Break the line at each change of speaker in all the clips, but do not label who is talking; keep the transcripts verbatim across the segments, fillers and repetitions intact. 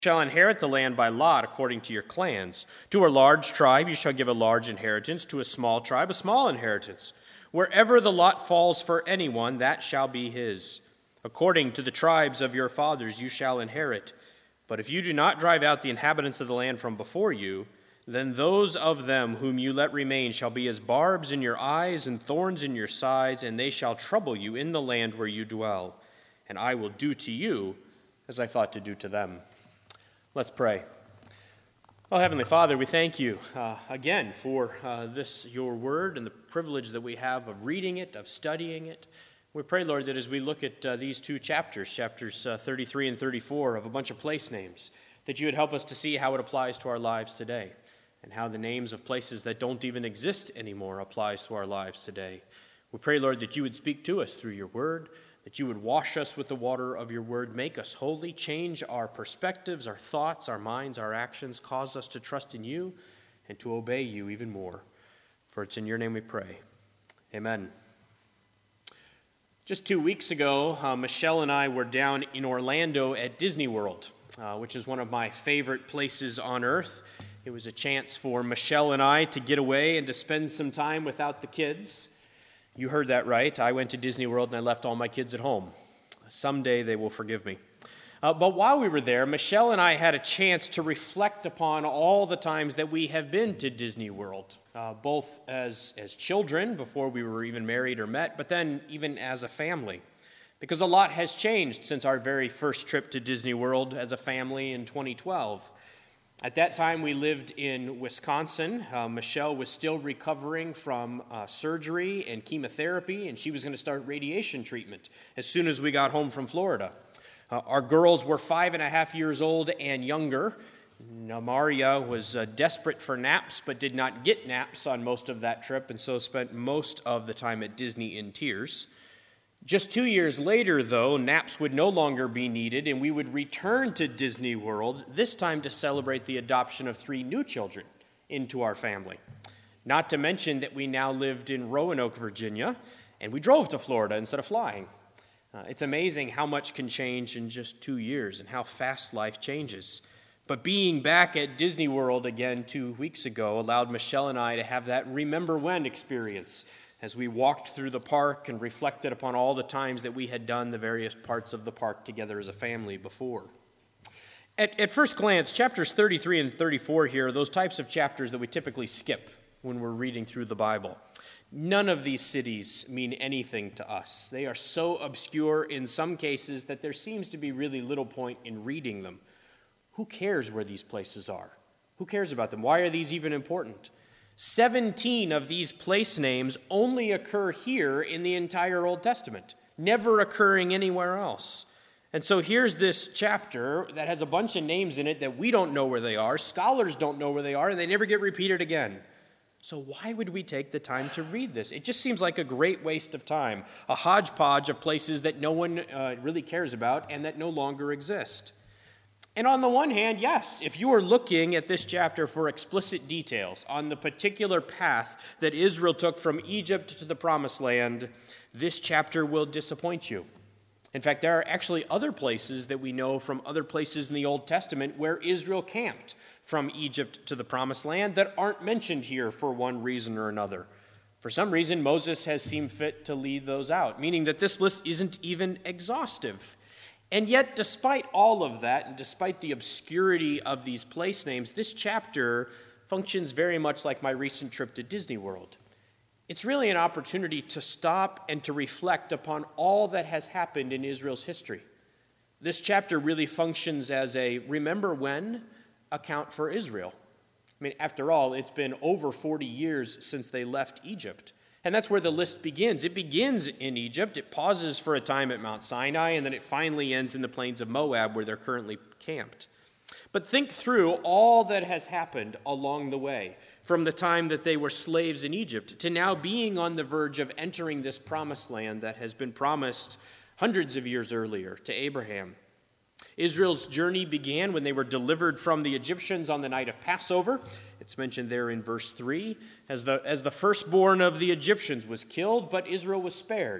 shall inherit the land by lot according to your clans. To a large tribe you shall give a large inheritance, to a small tribe a small inheritance. Wherever the lot falls for anyone, that shall be his. According to the tribes of your fathers you shall inherit. But if you do not drive out the inhabitants of the land from before you, then those of them whom you let remain shall be as barbs in your eyes and thorns in your sides, and they shall trouble you in the land where you dwell. And I will do to you as I thought to do to them. Let's pray. Oh, Heavenly Father, we thank you uh, again for uh, this, your word, and the privilege that we have of reading it, of studying it. We pray, Lord, that as we look at uh, these two chapters, chapters uh, thirty-three and thirty-four of a bunch of place names, that you would help us to see how it applies to our lives today, and how the names of places that don't even exist anymore applies to our lives today. We pray, Lord, that you would speak to us through your word, that you would wash us with the water of your word, make us holy, change our perspectives, our thoughts, our minds, our actions, cause us to trust in you and to obey you even more. For it's in your name we pray. Amen. Just two weeks ago, uh, Michelle and I were down in Orlando at Disney World, uh, which is one of my favorite places on earth. It was a chance for Michelle and I to get away and to spend some time without the kids. You heard that right. I went to Disney World and I left all my kids at home. Someday they will forgive me. Uh, but while we were there, Michelle and I had a chance to reflect upon all the times that we have been to Disney World, uh, both as, as children before we were even married or met, but then even as a family. Because a lot has changed since our very first trip to Disney World as a family in twenty twelve. At that time, we lived in Wisconsin. Uh, Michelle was still recovering from uh, surgery and chemotherapy, and she was going to start radiation treatment as soon as we got home from Florida. Uh, our girls were five and a half years old and younger. Namaria was uh, desperate for naps, but did not get naps on most of that trip, and so spent most of the time at Disney in tears. Just two years later, though, naps would no longer be needed, and we would return to Disney World, this time to celebrate the adoption of three new children into our family. Not to mention that we now lived in Roanoke, Virginia, and we drove to Florida instead of flying. Uh, it's amazing how much can change in just two years and how fast life changes. But being back at Disney World again two weeks ago allowed Michelle and I to have that remember when experience as we walked through the park and reflected upon all the times that we had done the various parts of the park together as a family before. At, at first glance, chapters thirty-three and thirty-four here are those types of chapters that we typically skip when we're reading through the Bible. None of these cities mean anything to us. They are so obscure in some cases that there seems to be really little point in reading them. Who cares where these places are? Who cares about them? Why are these even important? Seventeen of these place names only occur here in the entire Old Testament, never occurring anywhere else. And so here's this chapter that has a bunch of names in it that we don't know where they are, scholars don't know where they are, and they never get repeated again. So why would we take the time to read this? It just seems like a great waste of time, a hodgepodge of places that no one uh, really cares about and that no longer exist. And on the one hand, yes, if you are looking at this chapter for explicit details on the particular path that Israel took from Egypt to the Promised Land, this chapter will disappoint you. In fact, there are actually other places that we know from other places in the Old Testament where Israel camped from Egypt to the Promised Land that aren't mentioned here for one reason or another. For some reason, Moses has seemed fit to leave those out, meaning that this list isn't even exhaustive. And yet, despite all of that, and despite the obscurity of these place names, this chapter functions very much like my recent trip to Disney World. It's really an opportunity to stop and to reflect upon all that has happened in Israel's history. This chapter really functions as a remember when account for Israel. I mean, after all, it's been over forty years since they left Egypt. And that's where the list begins. It begins in Egypt, it pauses for a time at Mount Sinai, and then it finally ends in the plains of Moab where they're currently camped. But think through all that has happened along the way, from the time that they were slaves in Egypt to now being on the verge of entering this promised land that has been promised hundreds of years earlier to Abraham. Israel's journey began when they were delivered from the Egyptians on the night of Passover. It's mentioned there in verse three. As the, as the firstborn of the Egyptians was killed, but Israel was spared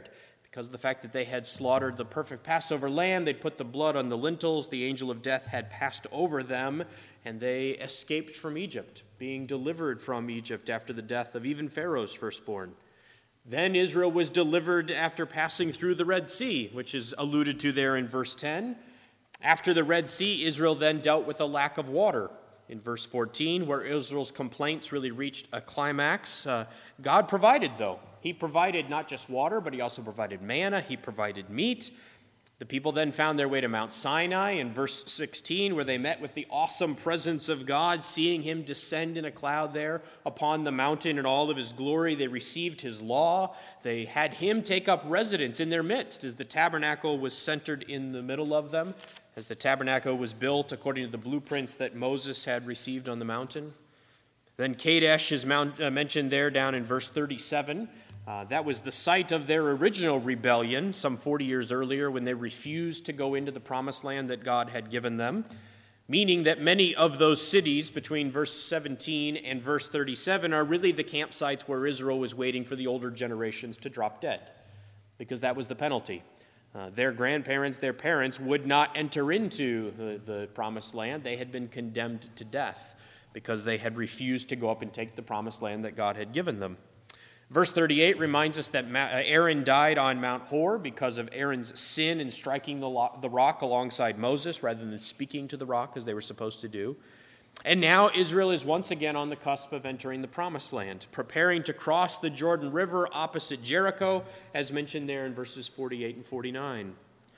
because of the fact that they had slaughtered the perfect Passover lamb. They'd put the blood on the lintels. The angel of death had passed over them, and they escaped from Egypt, being delivered from Egypt after the death of even Pharaoh's firstborn. Then Israel was delivered after passing through the Red Sea, which is alluded to there in verse ten. After the Red Sea, Israel then dealt with a lack of water. In verse fourteen, where Israel's complaints really reached a climax, uh, God provided, though. He provided not just water, but he also provided manna. He provided meat. The people then found their way to Mount Sinai in verse sixteen, where they met with the awesome presence of God, seeing him descend in a cloud there upon the mountain in all of his glory. They received his law. They had him take up residence in their midst as the tabernacle was centered in the middle of them, as the tabernacle was built according to the blueprints that Moses had received on the mountain. Then Kadesh is mount, uh, mentioned there down in verse thirty-seven. Uh, that was the site of their original rebellion some forty years earlier when they refused to go into the promised land that God had given them, meaning that many of those cities between verse seventeen and verse thirty-seven are really the campsites where Israel was waiting for the older generations to drop dead, because that was the penalty. Uh, their grandparents, their parents would not enter into the, the promised land. They had been condemned to death because they had refused to go up and take the promised land that God had given them. Verse thirty-eight reminds us that Aaron died on Mount Hor because of Aaron's sin in striking the rock alongside Moses rather than speaking to the rock as they were supposed to do. And now Israel is once again on the cusp of entering the promised land, preparing to cross the Jordan River opposite Jericho, as mentioned there in verses forty-eight and forty-nine.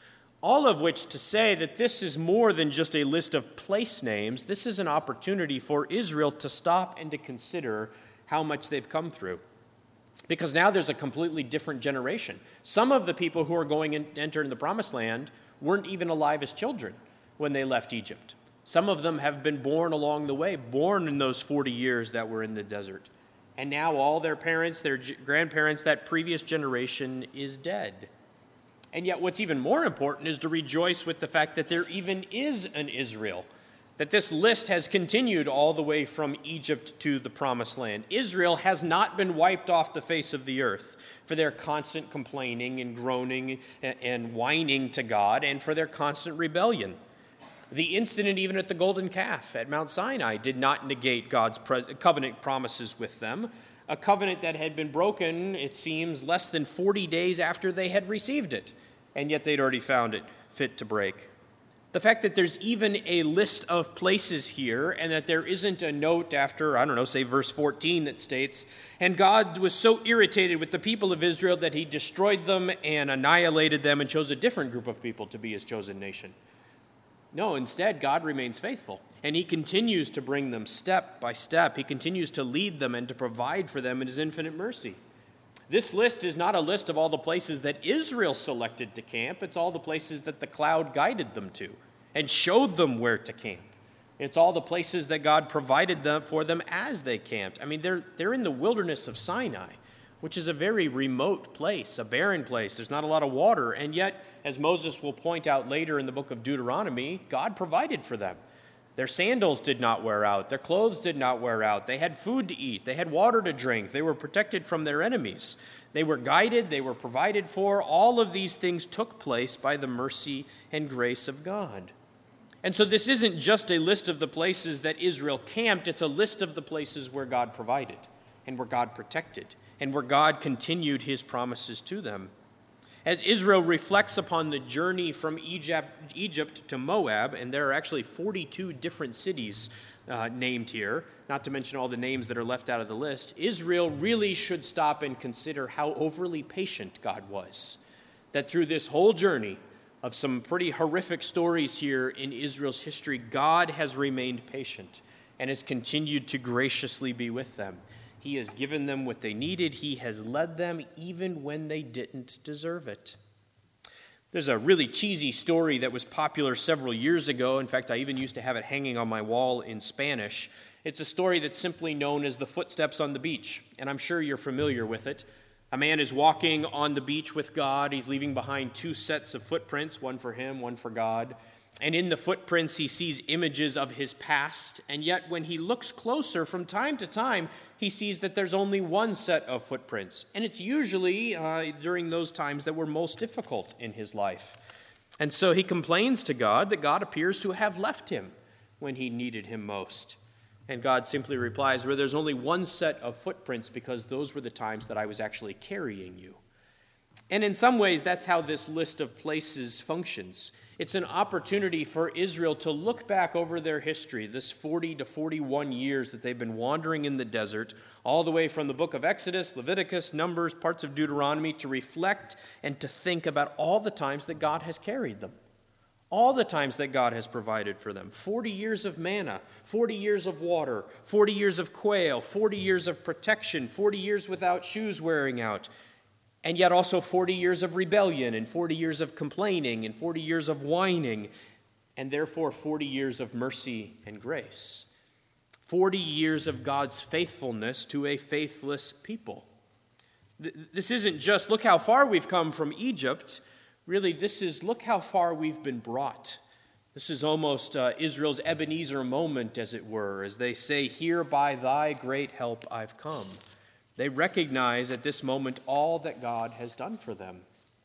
All of which to say that this is more than just a list of place names. This is an opportunity for Israel to stop and to consider how much they've come through. Because now there's a completely different generation. Some of the people who are going to enter in the promised land weren't even alive as children when they left Egypt. Some of them have been born along the way, born in those forty years that were in the desert. And now all their parents, their grandparents, that previous generation is dead. And yet what's even more important is to rejoice with the fact that there even is an Israel, that this list has continued all the way from Egypt to the promised land. Israel has not been wiped off the face of the earth for their constant complaining and groaning and whining to God and for their constant rebellion. The incident even at the golden calf at Mount Sinai did not negate God's covenant promises with them, a covenant that had been broken, it seems, less than forty days after they had received it, and yet they'd already found it fit to break. The fact that there's even a list of places here and that there isn't a note after, I don't know, say verse fourteen that states, and God was so irritated with the people of Israel that he destroyed them and annihilated them and chose a different group of people to be his chosen nation. No, instead, God remains faithful, and he continues to bring them step by step. He continues to lead them and to provide for them in his infinite mercy. This list is not a list of all the places that Israel selected to camp. It's all the places that the cloud guided them to and showed them where to camp. It's all the places that God provided them for them as they camped. I mean, they're, they're in the wilderness of Sinai, which is a very remote place, a barren place. There's not a lot of water. And yet, as Moses will point out later in the book of Deuteronomy, God provided for them. Their sandals did not wear out. Their clothes did not wear out. They had food to eat. They had water to drink. They were protected from their enemies. They were guided. They were provided for. All of these things took place by the mercy and grace of God. And so this isn't just a list of the places that Israel camped. It's a list of the places where God provided and where God protected and where God continued his promises to them. As Israel reflects upon the journey from Egypt, Egypt to Moab, and there are actually forty-two different cities uh, named here, not to mention all the names that are left out of the list, Israel really should stop and consider how overly patient God was. That through this whole journey of some pretty horrific stories here in Israel's history, God has remained patient and has continued to graciously be with them. He has given them what they needed. He has led them even when they didn't deserve it. There's a really cheesy story that was popular several years ago. In fact, I even used to have it hanging on my wall in Spanish. It's a story that's simply known as the footsteps on the beach, and I'm sure you're familiar with it. A man is walking on the beach with God. He's leaving behind two sets of footprints, one for him, one for God. And in the footprints, he sees images of his past. And yet, when he looks closer from time to time, he sees that there's only one set of footprints. And it's usually uh, during those times that were most difficult in his life. And so he complains to God that God appears to have left him when he needed him most. And God simply replies, well, there's only one set of footprints because those were the times that I was actually carrying you. And in some ways, that's how this list of places functions. It's an opportunity for Israel to look back over their history, this forty to forty-one years that they've been wandering in the desert, all the way from the book of Exodus, Leviticus, Numbers, parts of Deuteronomy, to reflect and to think about all the times that God has carried them, all the times that God has provided for them. forty years of manna, forty years of water, forty years of quail, forty years of protection, forty years without shoes wearing out, and yet also forty years of rebellion, and forty years of complaining, and forty years of whining, and therefore forty years of mercy and grace. forty years of God's faithfulness to a faithless people. This isn't just, look how far we've come from Egypt. Really, this is, look how far we've been brought. This is almost uh, Israel's Ebenezer moment, as it were, as they say, here by thy great help I've come. They recognize at this moment all that God has done for them.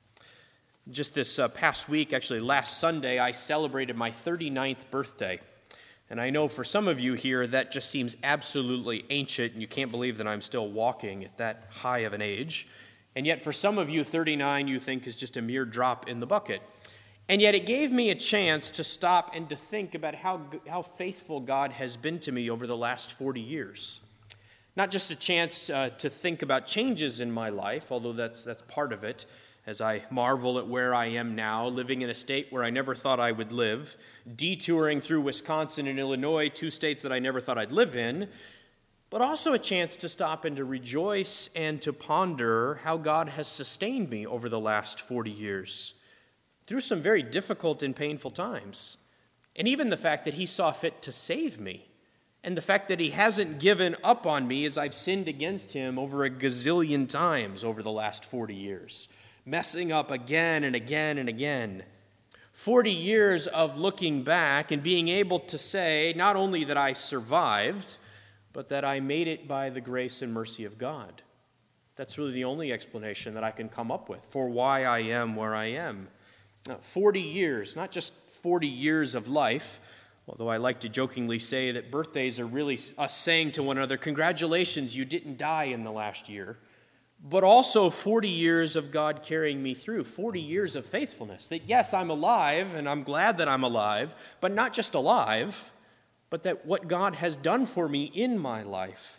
Just this uh, past week, actually last Sunday, I celebrated my thirty-ninth birthday. And I know for some of you here that just seems absolutely ancient, and you can't believe that I'm still walking at that high of an age. And yet for some of you, thirty-nine you think is just a mere drop in the bucket. And yet it gave me a chance to stop and to think about how, how faithful God has been to me over the last forty years. Not just a chance uh, to think about changes in my life, although that's that's part of it, as I marvel at where I am now, living in a state where I never thought I would live, detouring through Wisconsin and Illinois, two states that I never thought I'd live in, but also a chance to stop and to rejoice and to ponder how God has sustained me over the last forty years, through some very difficult and painful times, and even the fact that he saw fit to save me. And the fact that he hasn't given up on me as I've sinned against him over a gazillion times over the last forty years, messing up again and again and again. forty years of looking back and being able to say not only that I survived, but that I made it by the grace and mercy of God. That's really the only explanation that I can come up with for why I am where I am. Now, forty years, not just forty years of life, although I like to jokingly say that birthdays are really us saying to one another, congratulations, you didn't die in the last year. But also forty years of God carrying me through, forty years of faithfulness. That yes, I'm alive, and I'm glad that I'm alive, but not just alive, but that what God has done for me in my life.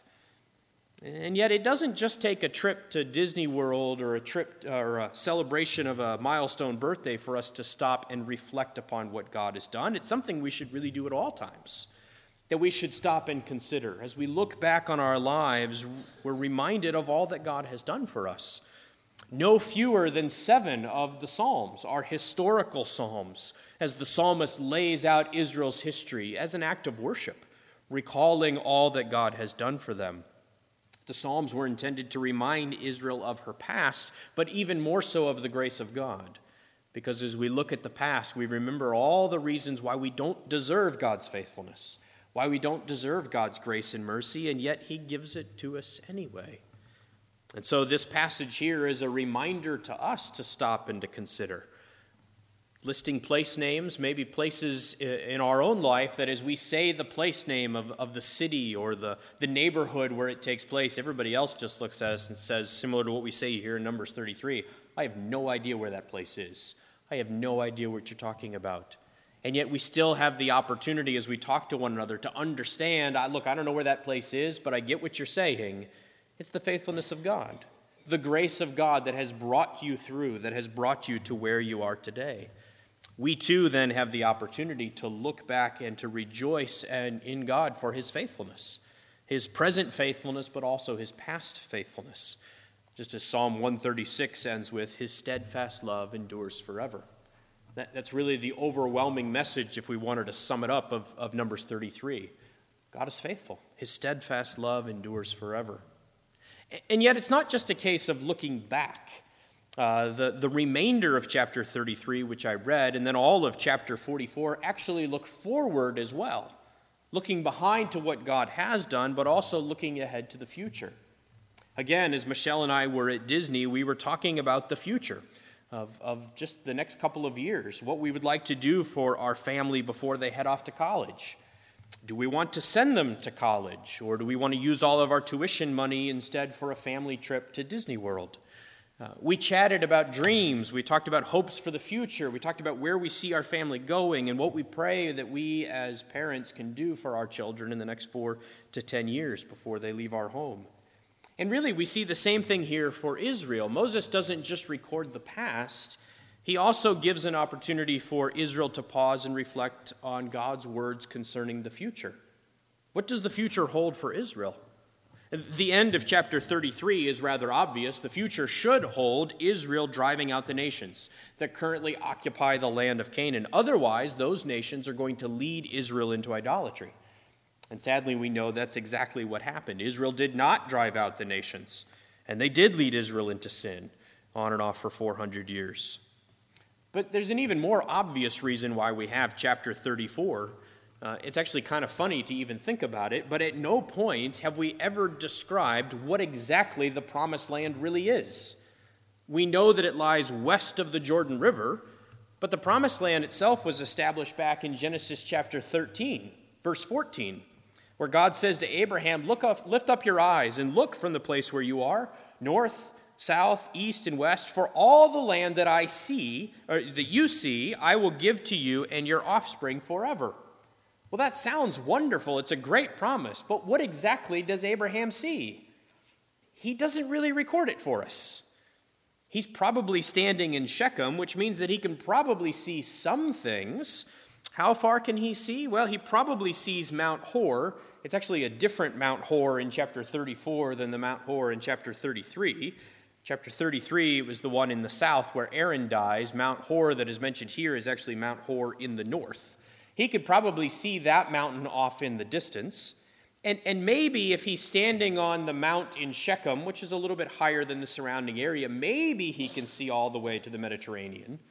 And yet it doesn't just take a trip to Disney World or a trip or a celebration of a milestone birthday for us to stop and reflect upon what God has done. It's something we should really do at all times, that we should stop and consider. As we look back on our lives, we're reminded of all that God has done for us. No fewer than seven of the Psalms are historical psalms, as the psalmist lays out Israel's history as an act of worship, recalling all that God has done for them. The Psalms were intended to remind Israel of her past, but even more so of the grace of God. Because as we look at the past, we remember all the reasons why we don't deserve God's faithfulness, why we don't deserve God's grace and mercy, and yet he gives it to us anyway. And so this passage here is a reminder to us to stop and to consider. Listing place names, maybe places in our own life that as we say the place name of, of the city or the, the neighborhood where it takes place, everybody else just looks at us and says, similar to what we say here in Numbers thirty-three, I have no idea where that place is. I have no idea what you're talking about. And yet we still have the opportunity as we talk to one another to understand, I, look, I don't know where that place is, but I get what you're saying. It's the faithfulness of God, the grace of God that has brought you through, that has brought you to where you are today. We too then have the opportunity to look back and to rejoice and in God for his faithfulness, his present faithfulness, but also his past faithfulness. Just as Psalm one thirty-six ends with, his steadfast love endures forever. That, that's really the overwhelming message, if we wanted to sum it up, of, of Numbers thirty-three. God is faithful. His steadfast love endures forever. And yet it's not just a case of looking back. Uh, the, the remainder of chapter thirty-three, which I read, and then all of chapter forty-four actually look forward as well, looking behind to what God has done, but also looking ahead to the future. Again, as Michelle and I were at Disney, we were talking about the future of, of just the next couple of years, what we would like to do for our family before they head off to college. Do we want to send them to college, or do we want to use all of our tuition money instead for a family trip to Disney World? Uh, we chatted about dreams. We talked about hopes for the future. We talked about where we see our family going and what we pray that we as parents can do for our children in the next four to ten years before they leave our home. And really, we see the same thing here for Israel. Moses doesn't just record the past. He also gives an opportunity for Israel to pause and reflect on God's words concerning the future. What does the future hold for Israel? The end of chapter thirty-three is rather obvious. The future should hold Israel driving out the nations that currently occupy the land of Canaan. Otherwise, those nations are going to lead Israel into idolatry. And sadly, we know that's exactly what happened. Israel did not drive out the nations, and they did lead Israel into sin on and off for four hundred years. But there's an even more obvious reason why we have chapter thirty-four. Uh, it's actually kind of funny to even think about it, but at no point have we ever described what exactly the Promised Land really is. We know that it lies west of the Jordan River, but the Promised Land itself was established back in Genesis chapter thirteen, verse fourteen, where God says to Abraham, "Look up, lift up your eyes and look from the place where you are, north, south, east, and west, for all the land that I see, or that you see, I will give to you and your offspring forever." Well, that sounds wonderful. It's a great promise. But what exactly does Abraham see? He doesn't really record it for us. He's probably standing in Shechem, which means that he can probably see some things. How far can he see? Well, he probably sees Mount Hor. It's actually a different Mount Hor in chapter thirty-four than the Mount Hor in chapter thirty-three. Chapter thirty-three was the one in the south where Aaron dies. Mount Hor that is mentioned here is actually Mount Hor in the north. He could probably see that mountain off in the distance. And, and maybe if he's standing on the mount in Shechem, which is a little bit higher than the surrounding area, maybe he can see all the way to the Mediterranean.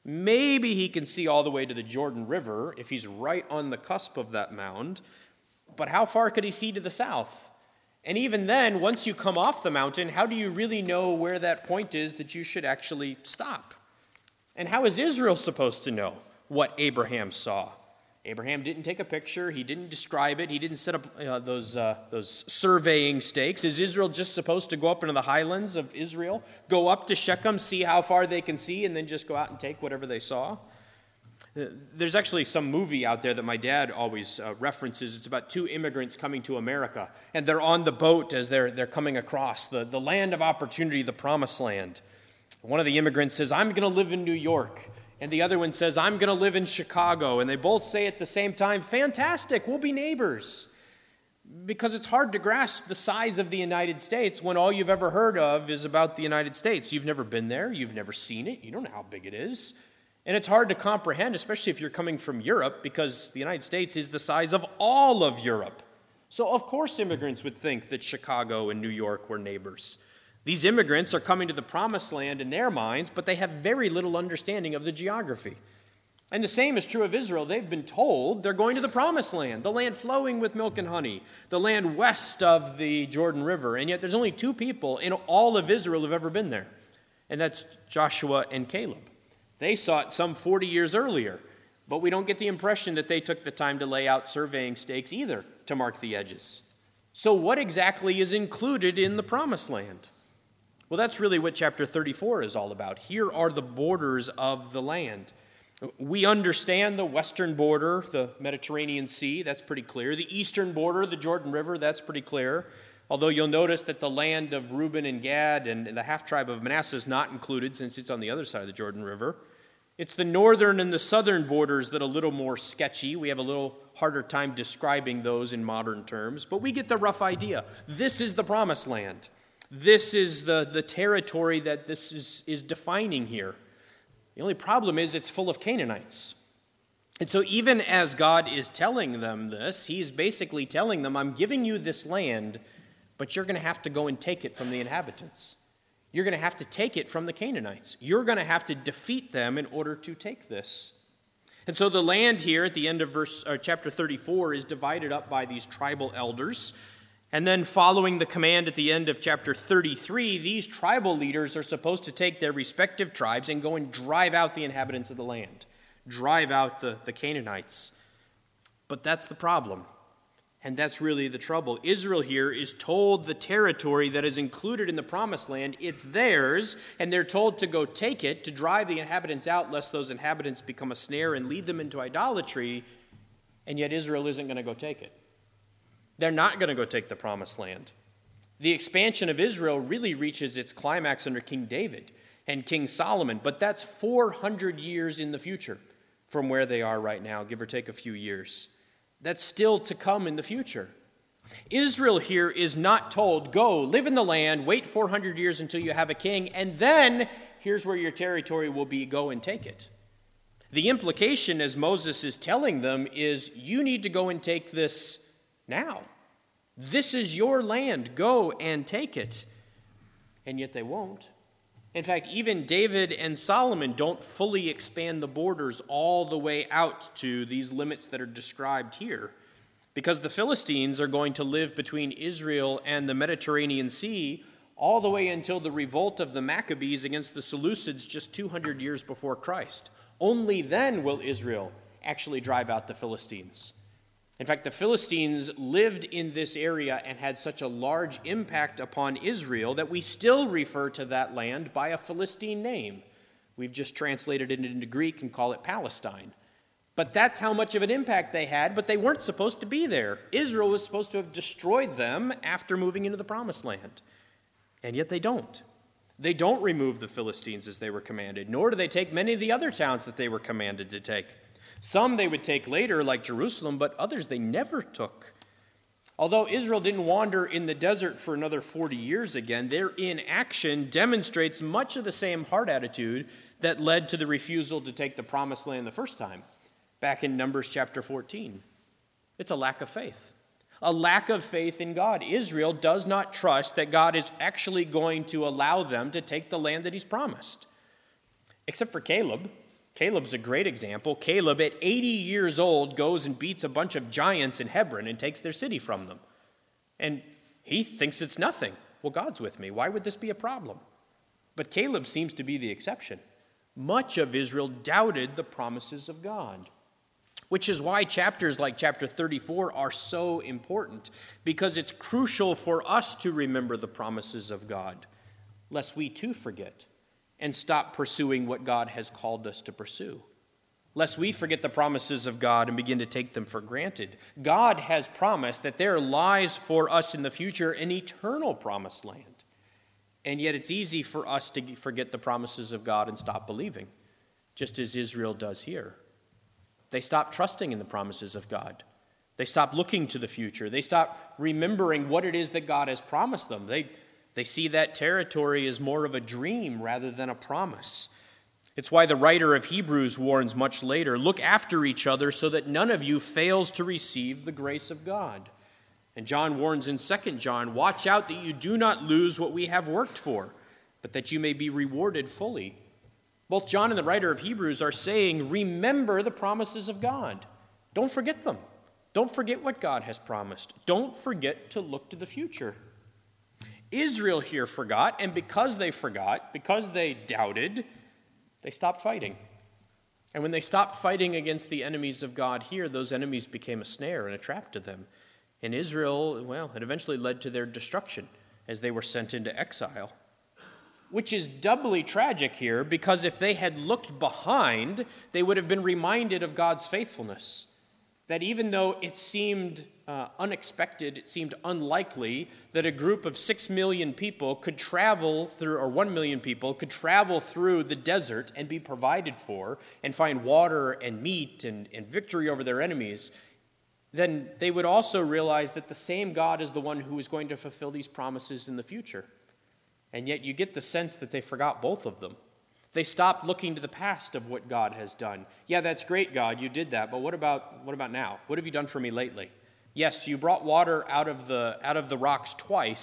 Maybe he can see all the way to the Jordan River if he's right on the cusp of that mound. But how far could he see to the south? And even then, once you come off the mountain, how do you really know where that point is that you should actually stop? And how is Israel supposed to know what Abraham saw? Abraham didn't take a picture. He didn't describe it. He didn't set up uh, those, uh, those surveying stakes. Is Israel just supposed to go up into the highlands of Israel, go up to Shechem, see how far they can see, and then just go out and take whatever they saw? Uh, there's actually some movie out there that my dad always uh, references. It's about two immigrants coming to America, and they're on the boat as they're, they're coming across the, the land of opportunity, the promised land. One of the immigrants says, "I'm going to live in New York." And the other one says, "I'm going to live in Chicago." And they both say at the same time, "Fantastic, we'll be neighbors." Because it's hard to grasp the size of the United States when all you've ever heard of is about the United States. You've never been there. You've never seen it. You don't know how big it is. And it's hard to comprehend, especially if you're coming from Europe, because the United States is the size of all of Europe. So of course immigrants would think that Chicago and New York were neighbors. These immigrants are coming to the promised land in their minds, but they have very little understanding of the geography. And the same is true of Israel. They've been told they're going to the promised land, the land flowing with milk and honey, the land west of the Jordan River. And yet there's only two people in all of Israel who've ever been there, and that's Joshua and Caleb. They saw it some forty years earlier, but we don't get the impression that they took the time to lay out surveying stakes either to mark the edges. So what exactly is included in the promised land? Well, that's really what chapter thirty-four is all about. Here are the borders of the land. We understand the western border, the Mediterranean Sea, that's pretty clear. The eastern border, the Jordan River, that's pretty clear. Although you'll notice that the land of Reuben and Gad and the half-tribe of Manasseh is not included since it's on the other side of the Jordan River. It's the northern and the southern borders that are a little more sketchy. We have a little harder time describing those in modern terms, but we get the rough idea. This is the promised land. This is the, the territory that this is, is defining here. The only problem is it's full of Canaanites. And so even as God is telling them this, he's basically telling them, I'm giving you this land, but you're going to have to go and take it from the inhabitants. You're going to have to take it from the Canaanites. You're going to have to defeat them in order to take this. And so the land here at the end of verse or chapter thirty-four is divided up by these tribal elders. And then following the command at the end of chapter thirty-three, these tribal leaders are supposed to take their respective tribes and go and drive out the inhabitants of the land, drive out the, the Canaanites. But that's the problem. And that's really the trouble. Israel here is told the territory that is included in the promised land, it's theirs, and they're told to go take it, to drive the inhabitants out, lest those inhabitants become a snare and lead them into idolatry, and yet Israel isn't going to go take it. They're not going to go take the promised land. The expansion of Israel really reaches its climax under King David and King Solomon, but that's four hundred years in the future from where they are right now, give or take a few years. That's still to come in the future. Israel here is not told, go, live in the land, wait four hundred years until you have a king, and then here's where your territory will be, go and take it. The implication, as Moses is telling them, is you need to go and take this now. This is your land, go and take it. And yet they won't. In fact, even David and Solomon don't fully expand the borders all the way out to these limits that are described here, because the Philistines are going to live between Israel and the Mediterranean Sea all the way until the revolt of the Maccabees against the Seleucids just two hundred years before Christ. Only then will Israel actually drive out the Philistines. In fact, the Philistines lived in this area and had such a large impact upon Israel that we still refer to that land by a Philistine name. We've just translated it into Greek and call it Palestine. But that's how much of an impact they had, but they weren't supposed to be there. Israel was supposed to have destroyed them after moving into the Promised Land. And yet they don't. They don't remove the Philistines as they were commanded, nor do they take many of the other towns that they were commanded to take. Some they would take later, like Jerusalem, but others they never took. Although Israel didn't wander in the desert for another forty years again, their inaction demonstrates much of the same heart attitude that led to the refusal to take the promised land the first time, back in Numbers chapter fourteen. It's a lack of faith. A lack of faith in God. Israel does not trust that God is actually going to allow them to take the land that he's promised. Except for Caleb. Caleb's a great example. Caleb, at eighty years old, goes and beats a bunch of giants in Hebron and takes their city from them. And he thinks it's nothing. Well, God's with me. Why would this be a problem? But Caleb seems to be the exception. Much of Israel doubted the promises of God, which is why chapters like chapter thirty-four are so important, because it's crucial for us to remember the promises of God, lest we too forget and stop pursuing what God has called us to pursue, lest we forget the promises of God and begin to take them for granted. God has promised that there lies for us in the future an eternal promised land. And yet it's easy for us to forget the promises of God and stop believing, just as Israel does here. They stop trusting in the promises of God. They stop looking to the future. They stop remembering what it is that God has promised them. They They see that territory as more of a dream rather than a promise. It's why the writer of Hebrews warns much later, look after each other so that none of you fails to receive the grace of God. And John warns in Second John, watch out that you do not lose what we have worked for, but that you may be rewarded fully. Both John and the writer of Hebrews are saying, remember the promises of God. Don't forget them. Don't forget what God has promised. Don't forget to look to the future. Israel here forgot, and because they forgot, because they doubted, they stopped fighting. And when they stopped fighting against the enemies of God here, those enemies became a snare and a trap to them. And Israel, well, it eventually led to their destruction as they were sent into exile. Which is doubly tragic here, because if they had looked behind, they would have been reminded of God's faithfulness. That even though it seemed uh, unexpected, it seemed unlikely that a group of six million people could travel through, or one million people could travel through the desert and be provided for and find water and meat and, and victory over their enemies, then they would also realize that the same God is the one who is going to fulfill these promises in the future. And yet you get the sense that they forgot both of them. They stopped looking to the past of what God has done. Yeah, that's great, God, you did that, but what about what about now? What have you done for me lately? Yes, you brought water out of the out of the rocks twice,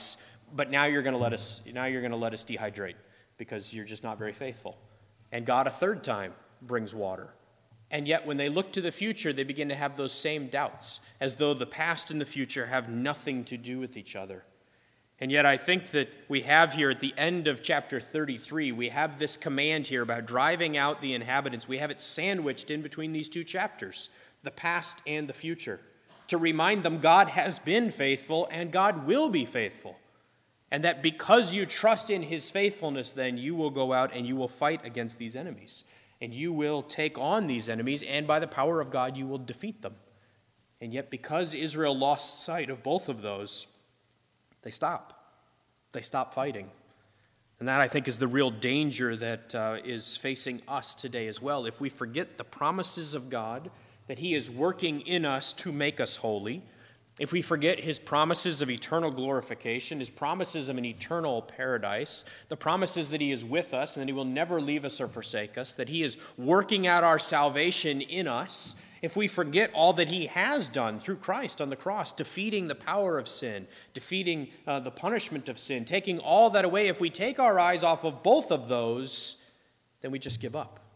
but now you're going to let us now you're going to let us dehydrate because you're just not very faithful. And God a third time brings water. And yet when they look to the future, they begin to have those same doubts, as though the past and the future have nothing to do with each other. And yet I think that we have here at the end of chapter thirty-three, we have this command here about driving out the inhabitants. We have it sandwiched in between these two chapters, the past and the future, to remind them God has been faithful and God will be faithful. And that because you trust in his faithfulness, then you will go out and you will fight against these enemies. And you will take on these enemies, and by the power of God, you will defeat them. And yet because Israel lost sight of both of those, they stop. They stop fighting. And that, I think, is the real danger that uh, is facing us today as well. If we forget the promises of God, that he is working in us to make us holy, if we forget his promises of eternal glorification, his promises of an eternal paradise, the promises that he is with us and that he will never leave us or forsake us, that he is working out our salvation in us, if we forget all that he has done through Christ on the cross, defeating the power of sin, defeating uh, the punishment of sin, taking all that away, if we take our eyes off of both of those, then we just give up.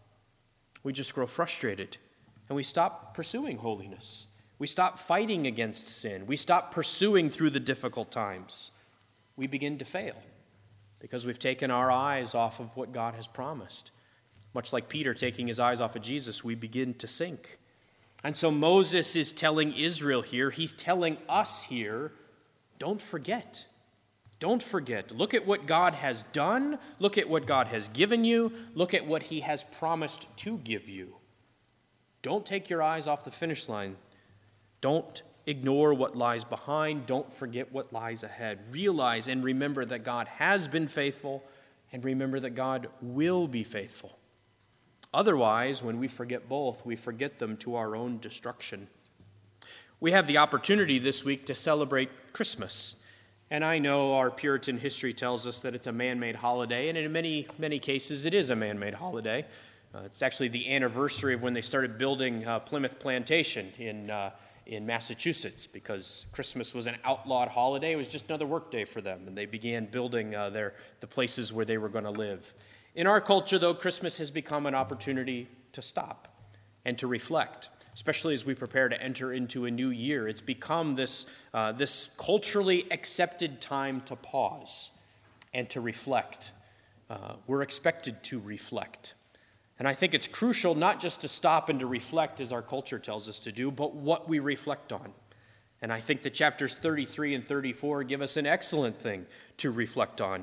We just grow frustrated, and we stop pursuing holiness. We stop fighting against sin. We stop pursuing through the difficult times. We begin to fail because we've taken our eyes off of what God has promised. Much like Peter taking his eyes off of Jesus, we begin to sink. And so Moses is telling Israel here, he's telling us here, don't forget. Don't forget. Look at what God has done. Look at what God has given you. Look at what he has promised to give you. Don't take your eyes off the finish line. Don't ignore what lies behind. Don't forget what lies ahead. Realize and remember that God has been faithful, and remember that God will be faithful. Otherwise, when we forget both, we forget them to our own destruction. We have the opportunity this week to celebrate Christmas. And I know our Puritan history tells us that it's a man-made holiday, and in many, many cases it is a man-made holiday. Uh, it's actually the anniversary of when they started building uh, Plymouth Plantation in uh, in Massachusetts, because Christmas was an outlawed holiday. It was just another work day for them, and they began building uh, their the places where they were going to live. In our culture, though, Christmas has become an opportunity to stop and to reflect, especially as we prepare to enter into a new year. It's become this, uh, this culturally accepted time to pause and to reflect. Uh, we're expected to reflect. And I think it's crucial not just to stop and to reflect as our culture tells us to do, but what we reflect on. And I think that chapters thirty-three and thirty-four give us an excellent thing to reflect on.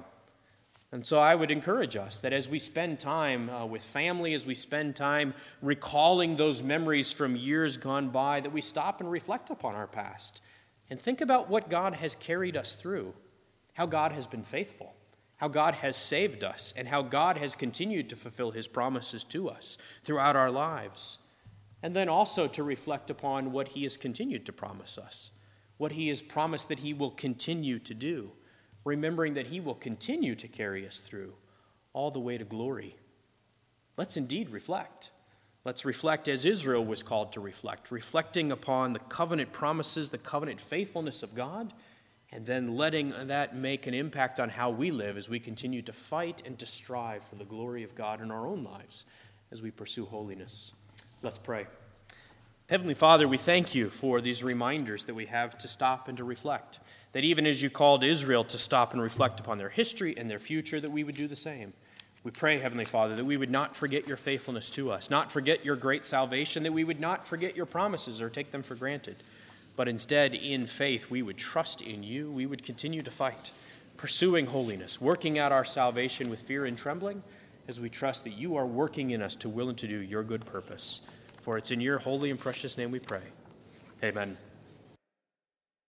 And so I would encourage us that as we spend time uh, with family, as we spend time recalling those memories from years gone by, that we stop and reflect upon our past and think about what God has carried us through, how God has been faithful, how God has saved us, and how God has continued to fulfill his promises to us throughout our lives. And then also to reflect upon what he has continued to promise us, what he has promised that he will continue to do, remembering that he will continue to carry us through all the way to glory. Let's indeed reflect. Let's reflect as Israel was called to reflect, reflecting upon the covenant promises, the covenant faithfulness of God, and then letting that make an impact on how we live as we continue to fight and to strive for the glory of God in our own lives as we pursue holiness. Let's pray. Heavenly Father, we thank you for these reminders that we have to stop and to reflect, that even as you called Israel to stop and reflect upon their history and their future, that we would do the same. We pray, Heavenly Father, that we would not forget your faithfulness to us, not forget your great salvation, that we would not forget your promises or take them for granted. But instead, in faith, we would trust in you. We would continue to fight, pursuing holiness, working out our salvation with fear and trembling, as we trust that you are working in us to will and to do your good purpose. For it's in your holy and precious name we pray. Amen.